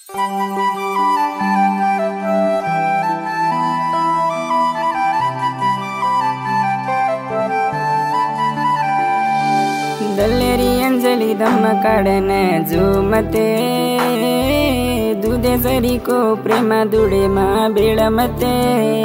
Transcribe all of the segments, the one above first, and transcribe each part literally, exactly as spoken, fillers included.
दल्लेरी अंजली दम काढन झुमते दुधे सरी को प्रेम दुडे मा बेळमते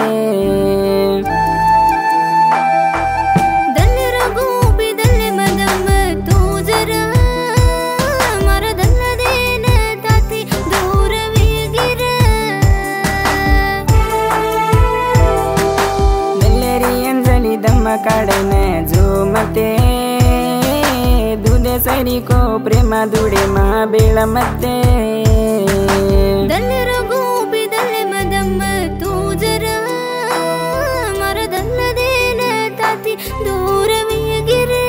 काढन झुमते दुधे सरी को प्रेम दुडे मा बेळमते दल्लेर गोपी दल्ले मदम्म तू जरा मरदल्लदेन ताती दूरवियगिरे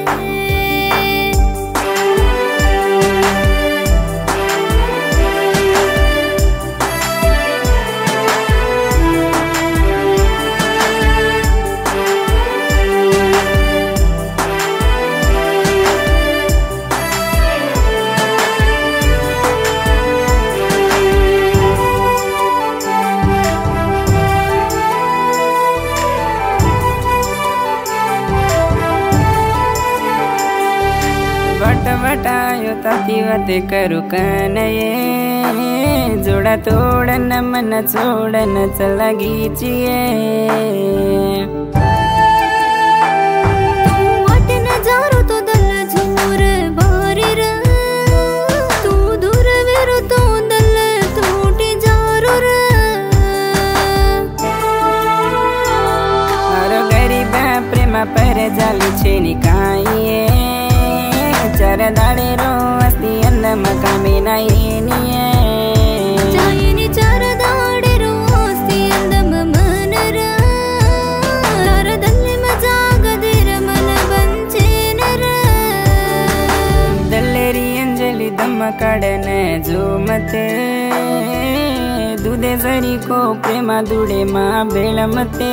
वटायो ताती वते करू कनये जोड़ा तोड़न मन छोड़न चला गीचिए तू वाट न जारो तो दल झूर बारी र तू दूर वेरो तो दल तोटी जारो र मारो गरीबा प्रेम पर जाली छेनी काईए चार दाड़े रो अस्ति अंद मकामे नायनिए जायनी चार दाड़े रो अस्ति अंद मनर तार दल्ले मजागदेर मन बंचेनर दल्लेरी अंजली दम काढन झुमते दुधे सरी को प्रेम दुडे मा बेळमते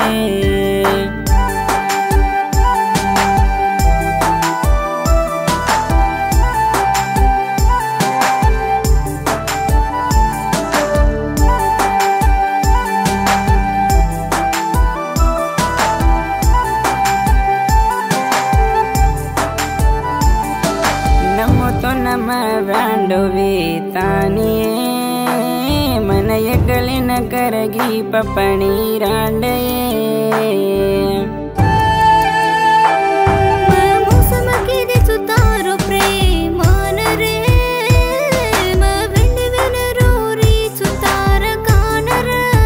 नम व्यांडोवे तानिये मन एकले न करगी पपणी रांडये मौसम की दे सुतारो प्रेमान रे म वेंड वेन रोरी सुतार कानर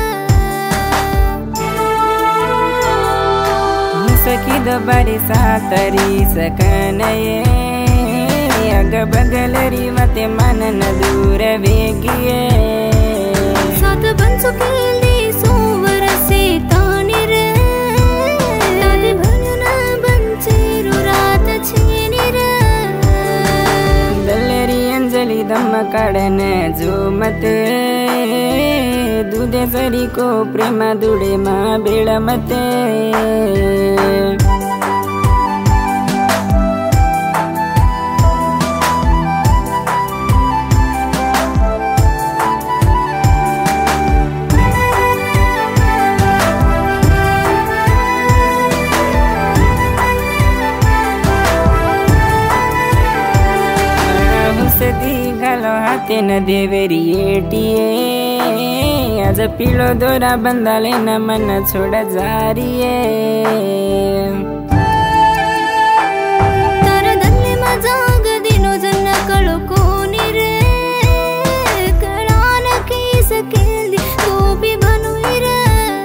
सखी दो बारी सातरी सकनये अग बगलरी मते मन न दूर वेगिए सात बंसु केली सोवर से तानी रे ताली भन बंचेरु रात छेनी रे दल्लेरी अंजली दम काढन झुमते दुधे सरी को प्रेम दुडे मा बेळमते हाते न देवेरी एटिए आज पिलो दोरा बंदाले न मन छोड़ जारिए तार दल्ले मजाग दिनो जन्न कळो कोनी रे करान केस केली गोपी बनुई रे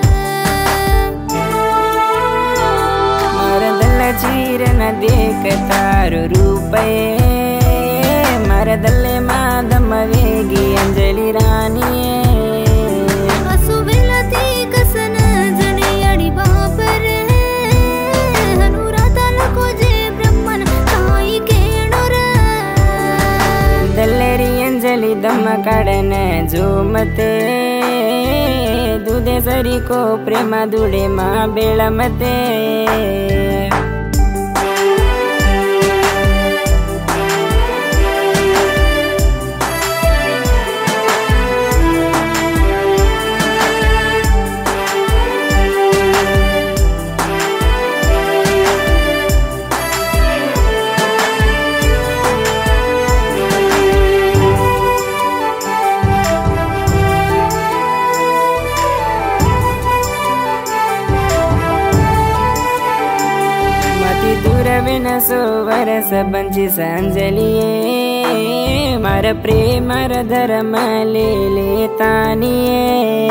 मार दल्ला चीर न देख तारो रूपये मरदल्ले मादम वेगी अंजली रानिये असुविलती कसन जने अड़ी बापर हनुरातल को जे ब्रह्मन ताई केणुर दल्लेरी अंजली दम काढन झुमते दुधे सरी को प्रेम दुडे मा बेळमते ರಸ ಬಂಚಿ ಸಂಜಲಿಯೇ ಮಾರ ಪ್ರೇಮರ ಧರ್ಮ ಲೇಲೆ ತಾನಿಯೇ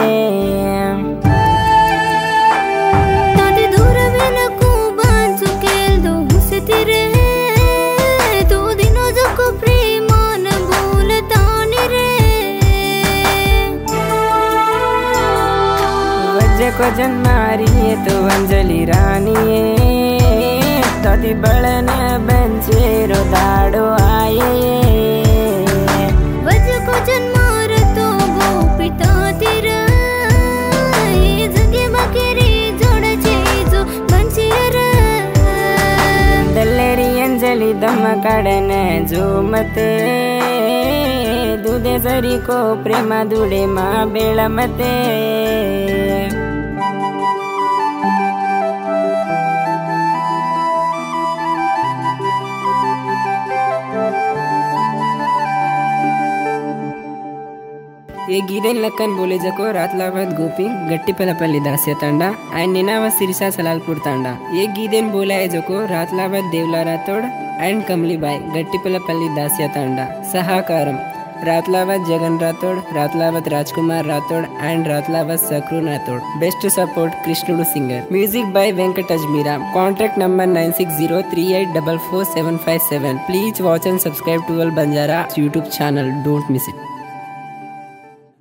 को जन्मारिए तो अंजलि रानिए तति बड़न बंचेरो दाड़ो आये वज को जन्मार तो गोपिता तेरा जगे बकेरी जोड़ चीजो बंचेर दल्लेरी अंजलि दम काड़न जो मते दूधे जरी को प्रेमा दूडे माँ बेಳ मते ये गीदेन लक्कन बोले जको रातलावत गोपी गट्टीपलपल्ली दास्य तांडा एंड निनाव सिरिसा सलालपुर तांडा ये गीदेन बोला है जको रातलावत देवला रातोड़ एंड कमलीबाई गट्टीपलपल्ली दास्य तांडा सहाकारम Ratlavath Jagan Rathod Ratlavath Rajkumar Rathod and Ratlavath Sakru Rathod best support कृष्णुडू singer music by Venkat Ajmeera contact number nine six zero three eight double four seven five seven please watch and subscribe to al Banjara YouTube channel don't miss it.